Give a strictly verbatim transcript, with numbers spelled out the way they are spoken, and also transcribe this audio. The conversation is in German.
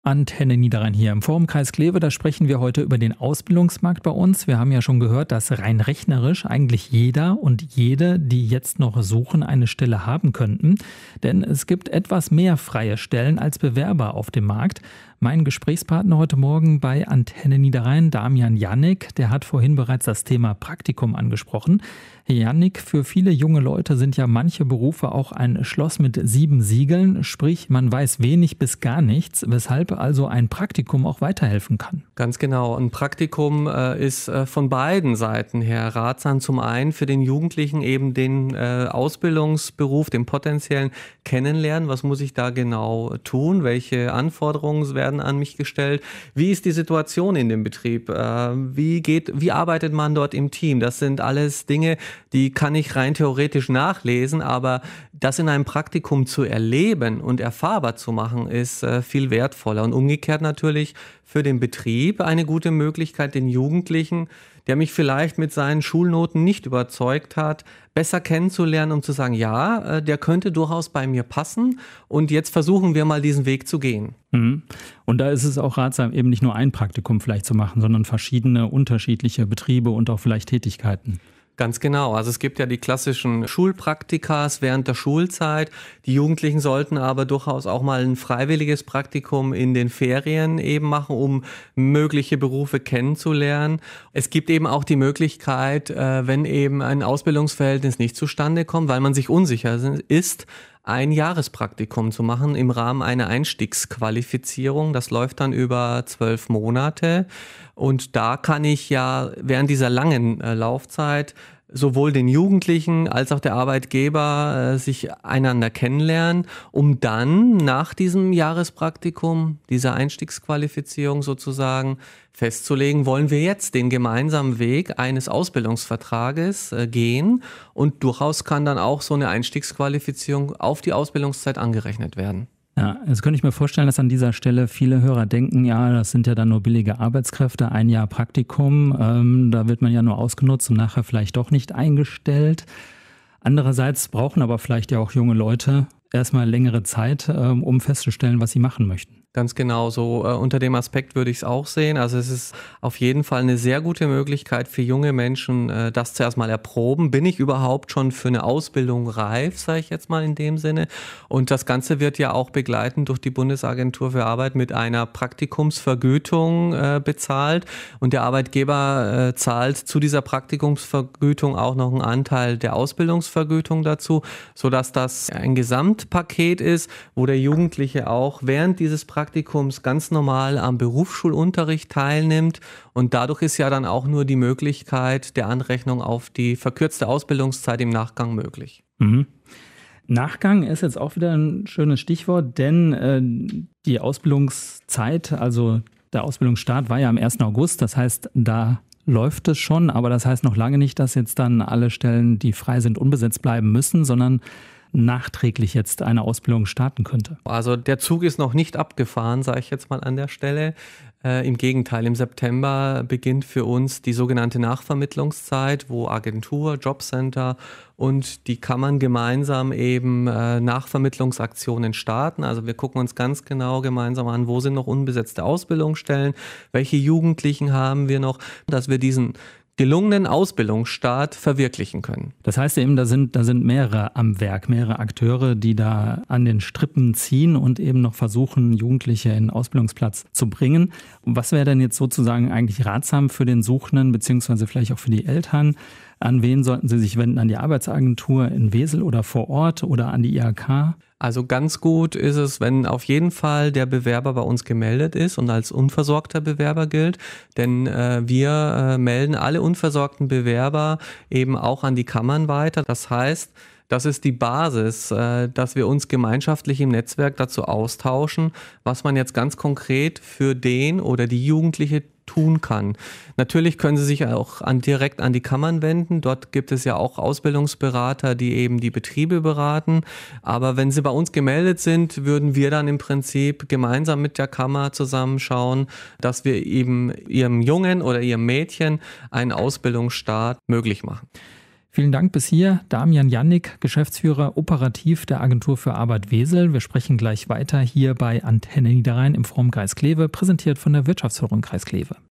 Antenne Niederrhein hier im Forumkreis Kleve. Da sprechen wir heute über den Ausbildungsmarkt bei uns. Wir haben ja schon gehört, dass rein rechnerisch eigentlich jeder und jede, die jetzt noch suchen, eine Stelle haben könnten. Denn es gibt etwas mehr freie Stellen als Bewerber auf dem Markt. Mein Gesprächspartner heute Morgen bei Antenne Niederrhein, Damian Jannik, der hat vorhin bereits das Thema Praktikum angesprochen. Herr Jannik, für viele junge Leute sind ja manche Berufe auch ein Schloss mit sieben Siegeln, sprich man weiß wenig bis gar nichts, weshalb also ein Praktikum auch weiterhelfen kann. Ganz genau. Ein Praktikum äh, ist äh, von beiden Seiten her ratsam. Zum einen für den Jugendlichen eben den äh, Ausbildungsberuf, den potenziellen kennenlernen. Was muss ich da genau tun? Welche Anforderungen werden an mich gestellt? Wie ist die Situation in dem Betrieb? Äh, wie geht, wie arbeitet man dort im Team? Das sind alles Dinge, die kann ich rein theoretisch nachlesen, aber das in einem Praktikum zu erleben und erfahrbar zu machen, ist äh, viel wertvoller. Und umgekehrt natürlich für den Betrieb eine gute Möglichkeit, den Jugendlichen, der mich vielleicht mit seinen Schulnoten nicht überzeugt hat, besser kennenzulernen, um zu sagen, ja, äh, der könnte durchaus bei mir passen und jetzt versuchen wir mal diesen Weg zu gehen. Mhm. Und da ist es auch ratsam, eben nicht nur ein Praktikum vielleicht zu machen, sondern verschiedene unterschiedliche Betriebe und auch vielleicht Tätigkeiten. Ganz genau. Also es gibt ja die klassischen Schulpraktikas während der Schulzeit. Die Jugendlichen sollten aber durchaus auch mal ein freiwilliges Praktikum in den Ferien eben machen, um mögliche Berufe kennenzulernen. Es gibt eben auch die Möglichkeit, wenn eben ein Ausbildungsverhältnis nicht zustande kommt, weil man sich unsicher ist, ein Jahrespraktikum zu machen im Rahmen einer Einstiegsqualifizierung. Das läuft dann über zwölf Monate. Und da kann ich ja während dieser langen äh, Laufzeit sowohl den Jugendlichen als auch der Arbeitgeber äh, sich einander kennenlernen, um dann nach diesem Jahrespraktikum, dieser Einstiegsqualifizierung sozusagen, festzulegen, wollen wir jetzt den gemeinsamen Weg eines Ausbildungsvertrages äh, gehen, und durchaus kann dann auch so eine Einstiegsqualifizierung auf die Ausbildungszeit angerechnet werden. Ja, jetzt könnte ich mir vorstellen, dass an dieser Stelle viele Hörer denken, ja, das sind ja dann nur billige Arbeitskräfte, ein Jahr Praktikum, ähm, da wird man ja nur ausgenutzt und nachher vielleicht doch nicht eingestellt. Andererseits brauchen aber vielleicht ja auch junge Leute erstmal längere Zeit, ähm, um festzustellen, was sie machen möchten. Ganz genau, so äh, unter dem Aspekt würde ich es auch sehen. Also es ist auf jeden Fall eine sehr gute Möglichkeit für junge Menschen, äh, das zuerst mal erproben. Bin ich überhaupt schon für eine Ausbildung reif, sage ich jetzt mal in dem Sinne. Und das Ganze wird ja auch begleitend durch die Bundesagentur für Arbeit mit einer Praktikumsvergütung äh, bezahlt. Und der Arbeitgeber äh, zahlt zu dieser Praktikumsvergütung auch noch einen Anteil der Ausbildungsvergütung dazu, sodass das ein Gesamtpaket ist, wo der Jugendliche auch während dieses Praktikums Praktikums ganz normal am Berufsschulunterricht teilnimmt, und dadurch ist ja dann auch nur die Möglichkeit der Anrechnung auf die verkürzte Ausbildungszeit im Nachgang möglich. Mhm. Nachgang ist jetzt auch wieder ein schönes Stichwort, denn äh, die Ausbildungszeit, also der Ausbildungsstart war ja am ersten August, das heißt, da läuft es schon, aber das heißt noch lange nicht, dass jetzt dann alle Stellen, die frei sind, unbesetzt bleiben müssen, sondern nachträglich jetzt eine Ausbildung starten könnte. Also der Zug ist noch nicht abgefahren, sage ich jetzt mal an der Stelle. Äh, Im Gegenteil, im September beginnt für uns die sogenannte Nachvermittlungszeit, wo Agentur, Jobcenter und die Kammern gemeinsam eben äh, Nachvermittlungsaktionen starten. Also wir gucken uns ganz genau gemeinsam an, wo sind noch unbesetzte Ausbildungsstellen, welche Jugendlichen haben wir noch, dass wir diesen gelungenen Ausbildungsstart verwirklichen können. Das heißt eben, da sind, da sind mehrere am Werk, mehrere Akteure, die da an den Strippen ziehen und eben noch versuchen, Jugendliche in den Ausbildungsplatz zu bringen. Und was wäre denn jetzt sozusagen eigentlich ratsam für den Suchenden, beziehungsweise vielleicht auch für die Eltern? An wen sollten sie sich wenden? An die Arbeitsagentur in Wesel oder vor Ort oder an die I H K? Also ganz gut ist es, wenn auf jeden Fall der Bewerber bei uns gemeldet ist und als unversorgter Bewerber gilt, denn äh, wir äh, melden alle unversorgten Bewerber eben auch an die Kammern weiter. Das heißt, das ist die Basis, äh, dass wir uns gemeinschaftlich im Netzwerk dazu austauschen, was man jetzt ganz konkret für den oder die Jugendliche tun kann. Natürlich können Sie sich auch an, direkt an die Kammern wenden. Dort gibt es ja auch Ausbildungsberater, die eben die Betriebe beraten. Aber wenn Sie bei uns gemeldet sind, würden wir dann im Prinzip gemeinsam mit der Kammer zusammenschauen, dass wir eben Ihrem Jungen oder Ihrem Mädchen einen Ausbildungsstart möglich machen. Vielen Dank bis hier. Damian Jannik, Geschäftsführer operativ der Agentur für Arbeit Wesel. Wir sprechen gleich weiter hier bei Antenne Niederrhein im Formkreis Kleve, präsentiert von der Wirtschaftsförderung Kreis Kleve.